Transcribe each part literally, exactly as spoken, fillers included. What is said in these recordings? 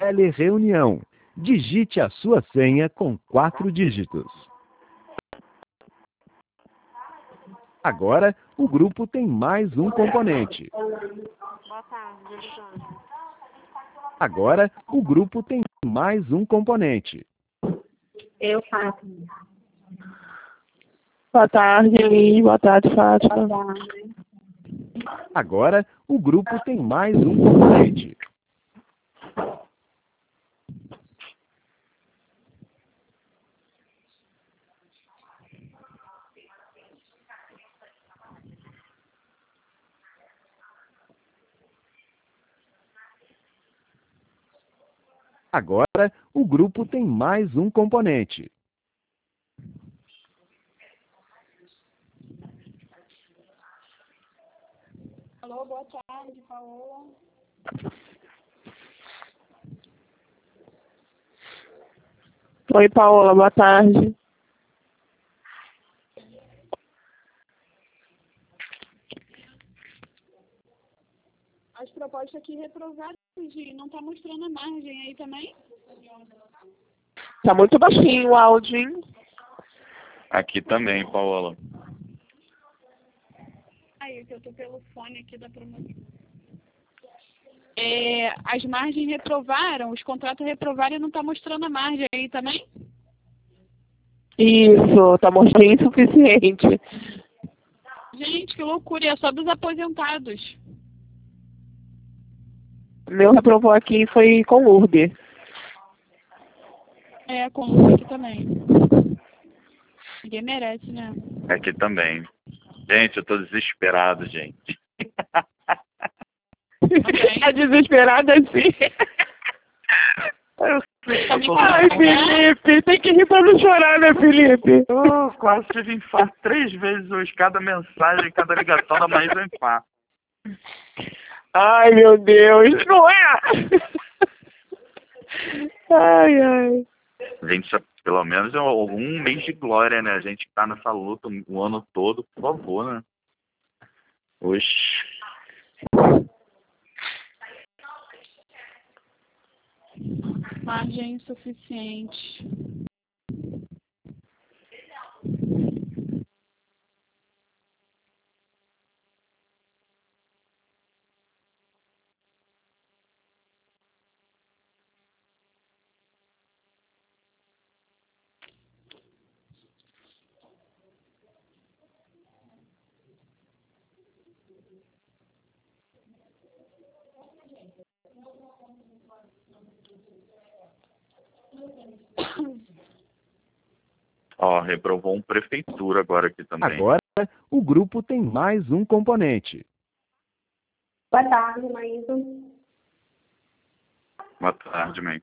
Telereunião. Digite a sua senha com quatro dígitos. Agora, o grupo tem mais um componente. Boa tarde, Elisângela. Agora, o grupo tem mais um componente. Eu faço. Boa tarde, Elis. Boa tarde, Fátima. Boa tarde. Agora, o grupo tem mais um componente. Agora, o grupo tem mais um componente. Alô, boa tarde, Paola. Oi, Paola. Boa tarde. As propostas aqui reprovadas e não está mostrando a margem aí também? Tá muito baixinho o áudio, hein? Aqui também, Paola. Aí, que eu tô pelo fone aqui da promoção. É, as margens reprovaram, os contratos reprovaram e não está mostrando a margem aí também? Isso, tá mostrando insuficiente. Gente, que loucura, e é só dos aposentados. Meu reprovou aqui foi com Lourdes. É, com o aqui também. Ninguém merece, né? Aqui também. Gente, eu tô desesperado, gente. Tá desesperada assim. Eu sei, Tá eu me tô... Ai, Felipe, tem que rir pra não chorar, né, Felipe? Eu quase tive infarto três vezes hoje. Cada mensagem, cada ligação da mais um infarto. Ai, meu Deus, não é? Ai, ai. Gente, isso é pelo menos é algum mês de glória, né? A gente tá nessa luta o ano todo, por favor, né? Oxe. Margem insuficiente. Ó, reprovou um prefeitura agora aqui também. Agora, o grupo tem mais um componente. Boa tarde, Maísa. Boa tarde, mãe.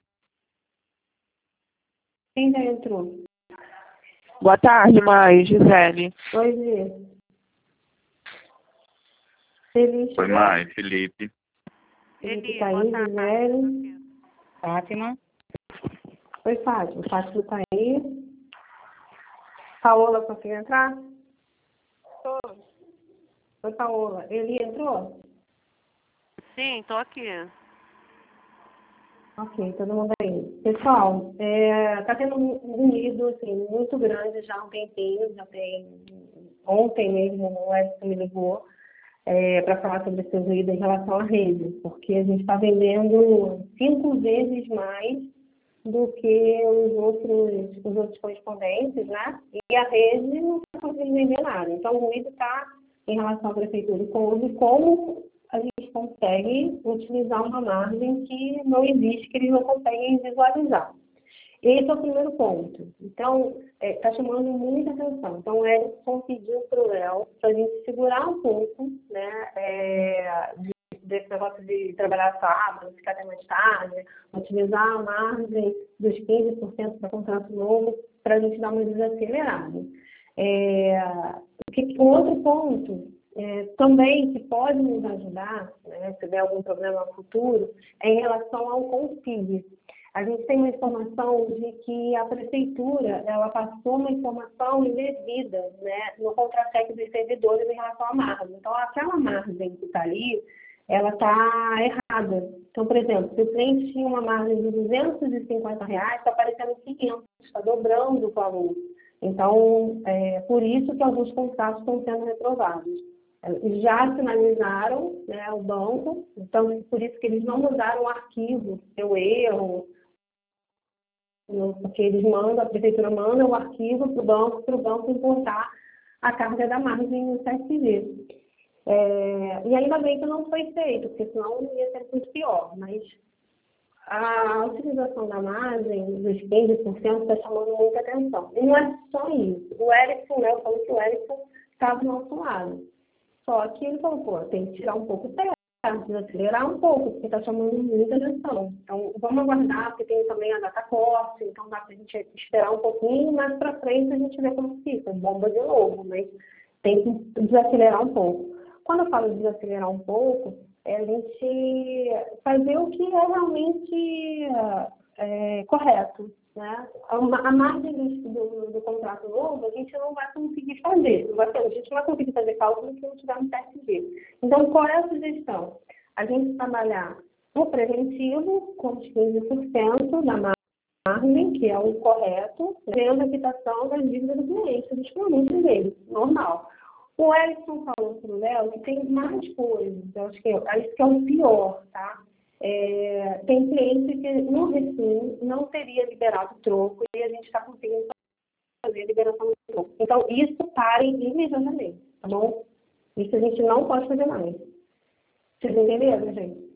Quem já entrou? Boa tarde, mãe, Gisele. Oi, Gê. Feliz. Oi, mãe, Felipe. Felipe tá aí, Gisele. Fátima. Oi, Fátima. Fátima tá aí. Paola, conseguiu entrar? Tô. Oi, Paola. Ele entrou? Sim, tô aqui. Ok, todo mundo aí. Pessoal, é, tá tendo um ruído assim, muito grande já há um tempinho, já tem ontem mesmo o Edson me ligou é, para falar sobre esse ruído em relação à rede, porque a gente está vendendo cinco vezes mais do que os outros, os outros correspondentes, né? E a rede não está conseguindo vender nada. Então o ruído está em relação à prefeitura e como, como a gente consegue utilizar uma margem que não existe, que eles não conseguem visualizar. Esse é o primeiro ponto. Então, está é, chamando muita atenção. Então, o Edson pediu para o Léo para a gente segurar um pouco, né, é, de, desse negócio de trabalhar sábado, ficar até mais tarde, utilizar a margem dos quinze por cento para contrato novo, para a gente dar uma desacelerada. É, o outro ponto É, também que pode nos ajudar, né, se tiver algum problema no futuro, é em relação ao Config. A gente tem uma informação de que a prefeitura ela passou uma informação indevida, né, no contra-cheque dos servidores em relação à margem. Então, aquela margem que está ali, ela está errada. Então, por exemplo, se o cliente tinha uma margem de duzentos e cinquenta reais, está aparecendo quinhentos, está dobrando o valor. Então, é por isso que alguns contratos estão sendo reprovados. Já sinalizaram, né, o banco, então por isso que eles não mudaram o arquivo, seu erro, porque eles mandam, a prefeitura manda o arquivo para o banco, para o banco importar a carga da margem no C S G. É, e ainda bem que não foi feito, porque senão ia ser muito pior. Mas a utilização da margem dos quinze por cento está chamando muita atenção. E não é só isso. O Erickson, né, eu falo que o Erickson estava do nosso lado. Só que ele falou, pô, tem que tirar um pouco o pé, desacelerar um pouco, porque está chamando muita atenção. Então, vamos aguardar, porque tem também a data corte, então dá para a gente esperar um pouquinho, mais para frente a gente vê como fica, bomba de novo, mas tem que desacelerar um pouco. Quando eu falo desacelerar um pouco, é a gente fazer o que é realmente é, correto. Né? A, a margem do, do, do contrato novo, a gente não vai conseguir fazer. Não vai ter, a gente não vai conseguir fazer cálculo se não tiver um C S G. Então, qual é a sugestão? A gente trabalhar no preventivo com os quinze por cento da margem, que é o correto, vendo a quitação das dívidas do cliente, dos produtos dele, normal. O Erickson falou para o Léo que tem mais coisas. Eu acho que é, isso que é o pior, tá? É, tem cliente que no Recim não teria liberado o troco e a gente está conseguindo fazer a liberação do troco. Então, isso pare imediatamente, tá bom? Isso a gente não pode fazer mais. Vocês entenderam, gente?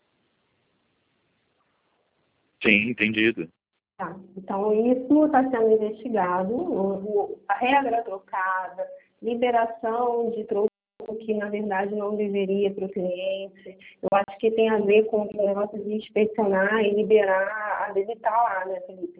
Sim, entendido. Tá. Então, isso está sendo investigado. O, o, a regra trocada, liberação de troco que, na verdade, não deveria para o cliente. Eu acho que tem a ver com o negócio de inspecionar e liberar, a debitar lá, né, Felipe?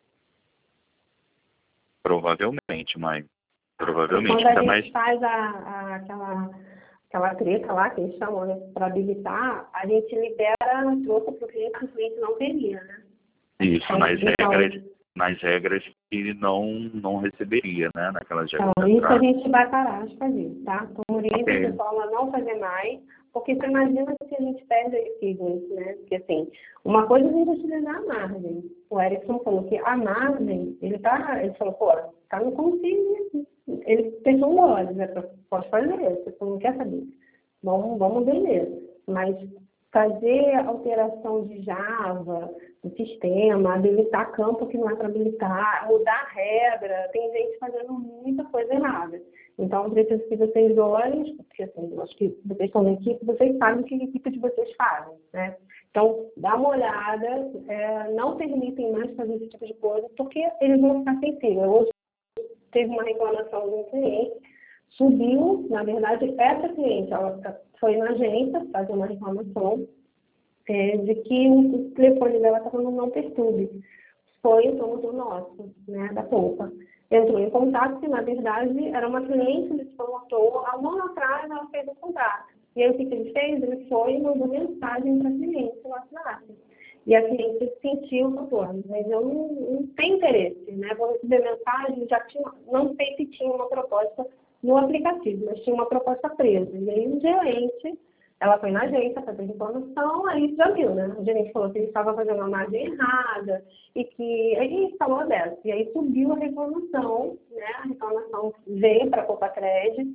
Provavelmente, mãe. Provavelmente. Quando a Ainda gente mais... faz a, a, aquela, aquela treta lá, que eles chamam, né, para habilitar, a gente libera troco para o cliente que o cliente não teria, né? Isso, então, nas então, regras, nas regras que não, não receberia, né? Naquelas regras. Então, isso a gente vai parar de fazer, tá? Então, orienta Okay. o pessoal a não fazer mais, porque você imagina se a gente perde esse business, né? Porque, assim, uma coisa é a gente utilizar a margem. O Erickson falou que a margem, ele tá, ele falou, pô, tá no consigo, ele fechou um olho, né? Pode fazer, você não quer saber. Vamos, vamos vender. Mas fazer alteração de Java, do sistema, habilitar campo que não é para habilitar, mudar a regra, tem gente fazendo muita coisa errada. Então, eu preciso que vocês olhem, porque assim, eu acho que vocês estão na equipe, vocês sabem o que a equipe de vocês fazem, né? Então, dá uma olhada, é, não permitem mais fazer esse tipo de coisa, porque eles vão ficar sem fila. Hoje teve uma reclamação de um cliente, subiu, na verdade, essa cliente, ela foi na agência fazer uma reclamação, É, de que o telefone dela estava no não perturbe. Foi o promotor nosso, né, da Poupa. Entrou em contato, que na verdade era uma cliente desse promotor, há um ano atrás ela fez o contato. E aí o que, que ele fez? Ele foi e mandou mensagem para a cliente no WhatsApp. E a cliente sentiu o favor, mas eu não, não tenho interesse, né? Vou receber mensagem, já tinha, não sei se tinha uma proposta no aplicativo, mas tinha uma proposta presa. E aí o gerente, ela foi na agência para ter informação, aí já viu, né? O gerente falou que ele estava fazendo uma margem errada e que aí falou dessa. E aí subiu a reclamação, né? A reclamação veio para a Copacred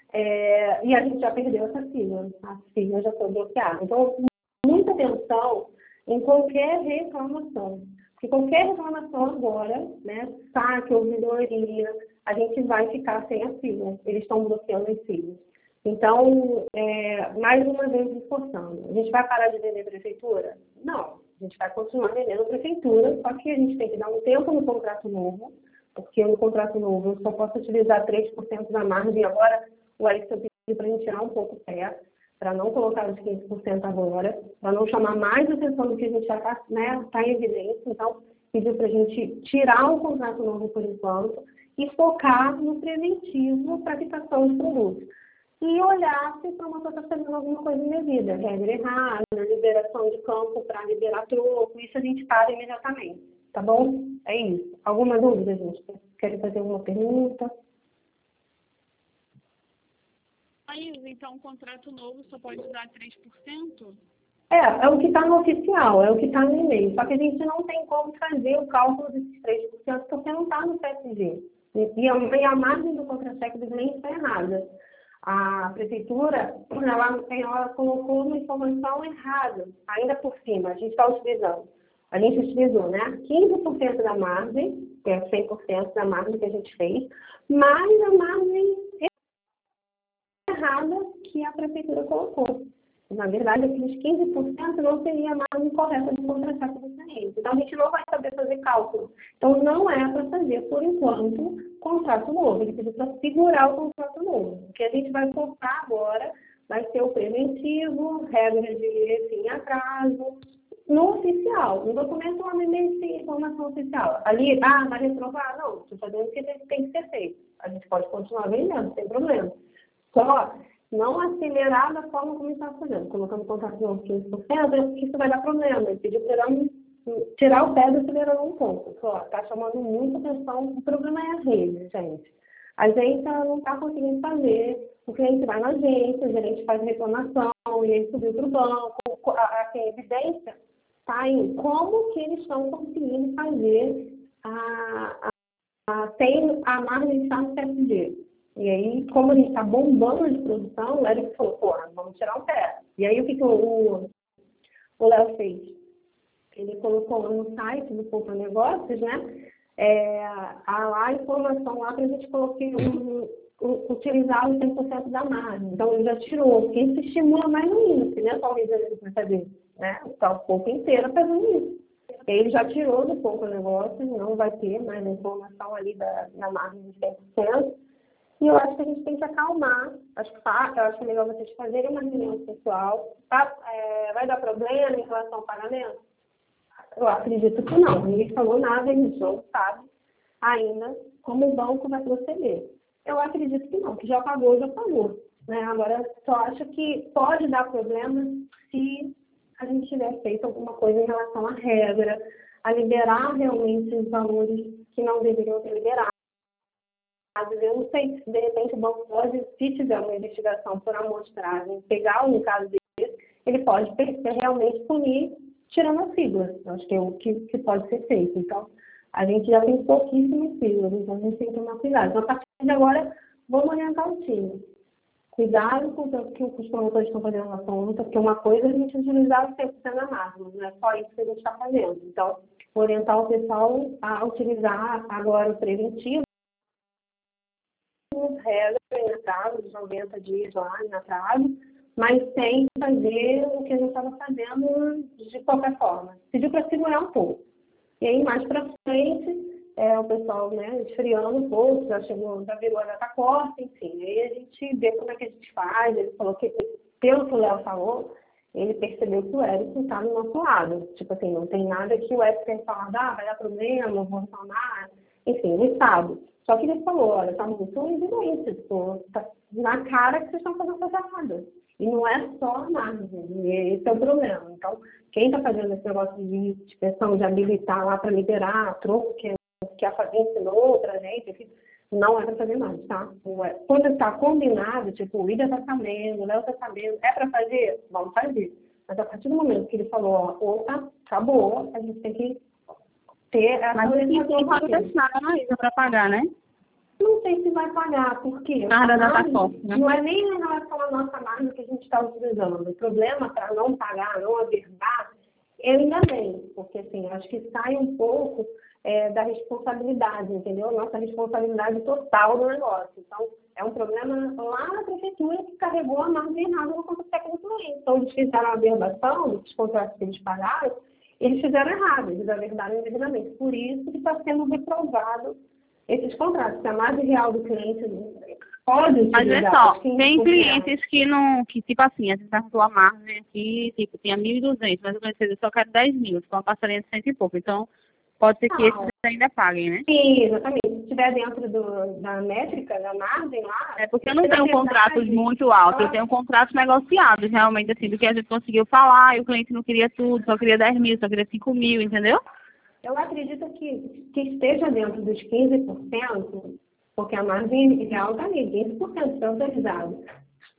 é, e a gente já perdeu essa sigla. A sigla já foi bloqueada. Então, muita atenção em qualquer reclamação. Porque qualquer reclamação agora, né? Saque, ouvidoria, a gente vai ficar sem a sigla. Eles estão bloqueando as siglas. Então, é, mais uma vez reforçando, a gente vai parar de vender prefeitura? Não, a gente vai continuar vendendo prefeitura, só que a gente tem que dar um tempo no contrato novo, porque no contrato novo eu só posso utilizar três por cento da margem. Agora o Alex pediu para a gente tirar um pouco o pé, para não colocar os quinze por cento agora, para não chamar mais atenção do que a gente já está, né, tá em evidência. Então, pediu para a gente tirar o contrato novo por enquanto e focar no preventivo para a quitação de produtos. E olhar se o promotor está fazendo alguma coisa indevida, regra errada, liberação de campo para liberar troco, isso a gente para imediatamente, tá bom? É isso. Alguma dúvida, gente? Querem fazer alguma pergunta? isso, então o contrato novo só pode dar três por cento? É, é o que está no oficial, é o que está no e-mail. Só que a gente não tem como fazer o cálculo desses três por cento porque não está no P S G. E a, e a margem do contra-cheque do cliente está errada. A prefeitura, ela, ela colocou uma informação errada, ainda por cima, a gente está utilizando. A gente utilizou, né, quinze por cento da margem, que é cem por cento da margem que a gente fez, mais a margem errada que a prefeitura colocou. Na verdade, aqueles quinze por cento não seria a margem correta do contra-cheque do cliente. Então, a gente não vai saber fazer cálculo. Então, não é para fazer, por enquanto, contrato novo. Ele pediu para segurar o contrato novo. O que a gente vai comprar agora vai ser o preventivo, regra de fim e atraso, no oficial. No documento não tem informação oficial. Ali, ah, vai reprovar? Não, estou fazendo o que tem que ser feito. A gente pode continuar vendendo, sem problema. Só não acelerar da forma como está fazendo. Colocando o contrato novo quinze por cento, isso vai dar problema. Ele pediu para tirar o pé do acelerador um pouco. Está chamando muita atenção. O problema é a rede, gente. A gente não está conseguindo fazer. O cliente vai na agência, o gerente faz reclamação, e ele subiu para o banco. A, a, a evidência está em como que eles estão conseguindo fazer a, a, a, sem a margem de estar no P S G. E aí, como a gente está bombando de produção, o Eric falou, pô, vamos tirar o pé. E aí, o que, que o Léo fez? Ele colocou no site do Poupa Negócios, né, é, a, a informação lá para a gente colocar, um, um, utilizar os cem por cento da margem. Então, ele já tirou, porque isso estimula mais no índice, né, só o Rio vai fazer, né, está o Poupa inteiro fazendo isso. Ele já tirou do Poupa Negócios, não vai ter mais a informação ali da, da margem de cem por cento. E eu acho que a gente tem que acalmar. Acho que, eu acho que é melhor vocês fazerem uma reunião pessoal. Tá? É, vai dar problema em relação ao pagamento? Eu acredito que não. Ninguém falou nada, a gente não sabe ainda como o banco vai proceder. Eu acredito que não, que já pagou, já pagou. Né? Agora, só acho que pode dar problema se a gente tiver feito alguma coisa em relação à regra, a liberar realmente os valores que não deveriam ter liberado. Eu não sei se, de repente, o banco pode, se tiver uma investigação por amostragem, pegar um caso desse, ele pode realmente punir tirando a sigla. Eu acho que é o que, que pode ser feito. Então, a gente já tem pouquíssimas siglas, então a gente tem que tomar cuidado. Então, a partir de agora, vamos orientar o time. Cuidado com o que os promotores estão fazendo na conta, porque uma coisa é a gente utilizar o cem por cento da máxima, não é só isso que a gente está fazendo. Então, orientar o pessoal a utilizar agora o preventivo, regras em atraso, de noventa dias lá em atraso, mas sem fazer o que a gente estava fazendo de qualquer forma. Pediu para segurar um pouco. E aí, mais para frente, é, o pessoal, né, esfriando um pouco, já chegou, já virou a data corta, enfim. Aí a gente vê como é que a gente faz. Ele falou que, pelo que o Léo falou, ele percebeu que o Eric está do nosso lado. Tipo assim, não tem nada que o Eric tenha falado, ah, vai dar problema, vou reclamar. Enfim, ele sabe. Só que ele falou, olha, está muito evidente, tipo, tá na cara que vocês estão fazendo coisa errada. E não é só a margem, e esse é o problema. Então, quem está fazendo esse negócio de inspeção, de habilitar lá para liberar troco, que, que a Fabinha ensinou para a gente, não é para fazer mais, tá? Quando está combinado, tipo, o William está sabendo, o Léo está sabendo, é para fazer? Vamos fazer. Mas a partir do momento que ele falou, ó, opa, acabou, a gente tem que ter essa... Mas ele tem que deixar ainda para pagar, né? Não sei se vai pagar, porque ah, a margem, forte, né? Não é nem em relação à nossa margem que a gente está utilizando. O problema para não pagar, não averbar, eu ainda bem, porque assim, acho que sai um pouco é, da responsabilidade, entendeu? Nossa responsabilidade total do negócio. Então, é um problema lá na prefeitura que carregou a margem errada no contrato técnico do cliente. Então, eles fizeram a averbação dos contratos que eles pagaram, eles fizeram errado, eles averbaram indevidamente. Por isso que está sendo reprovado esses contratos, que a margem real do cliente pode utilizar. Mas é só, tem clientes que não, que tipo assim, a gente perguntou a margem aqui, tipo, tinha mil e duzentos, mas o cliente disse, eu só quero dez mil, ficou uma parcelinha de cento e pouco. Então, pode ser que esses ainda paguem, né? Sim, exatamente. Se estiver dentro do, da métrica, da margem lá... É porque eu não tenho contratos muito altos, eu tenho contratos negociados, realmente, assim, do que a gente conseguiu falar, e o cliente não queria tudo, só queria dez mil, só queria cinco mil, entendeu? Eu acredito que, que esteja dentro dos quinze por cento, porque a margem ideal está ali, quinze por cento está autorizado.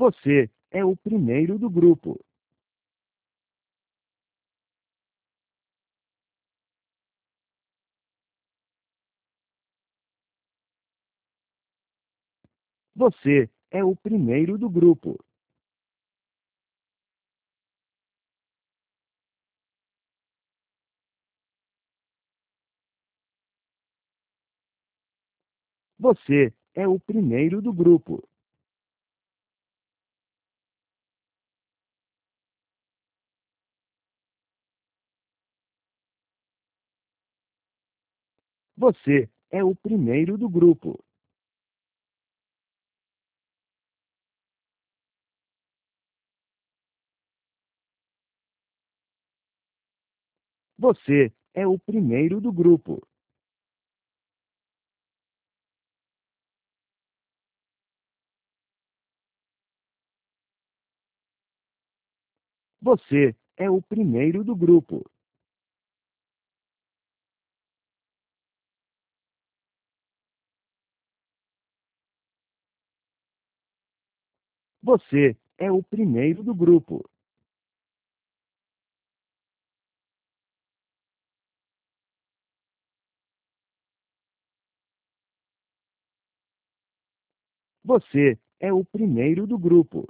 Você é o primeiro do grupo. Você é o primeiro do grupo. Você é o primeiro do grupo. Você é o primeiro do grupo. Você é o primeiro do grupo. Você é o primeiro do grupo. Você é o primeiro do grupo. Você é o primeiro do grupo.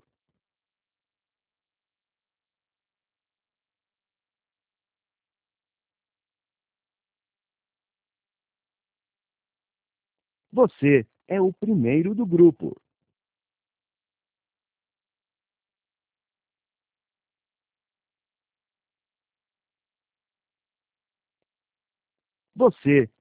Você é o primeiro do grupo. Você